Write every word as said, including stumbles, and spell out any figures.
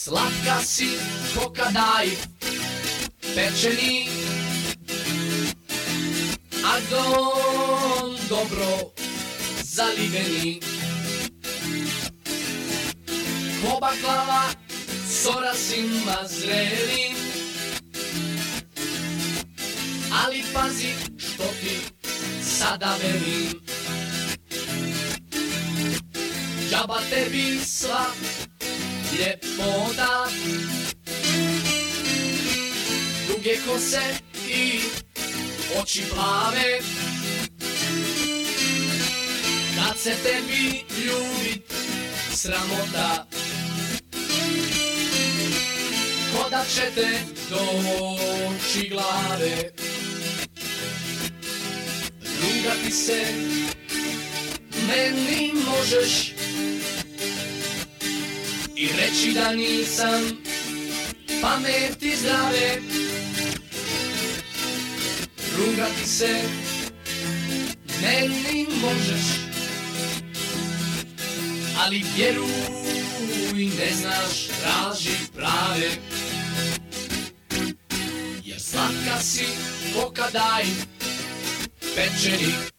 Slatka si ko kadaj pečeni, a dom dobro zaliveni. Ko baklava s orasima zrelim, ali pazi što ti sada velim. Džaba tebi sva ljepota, duge kose i oči plave. Kad se tebi ljubit sramota, ko da će te doći glave. Rugati se meni možeš i reći da nisam pameti zdrave. Rugati se meni možeš, ali vjeruj ne znaš traži prave. Jer slatka si ko kadaj pečeni,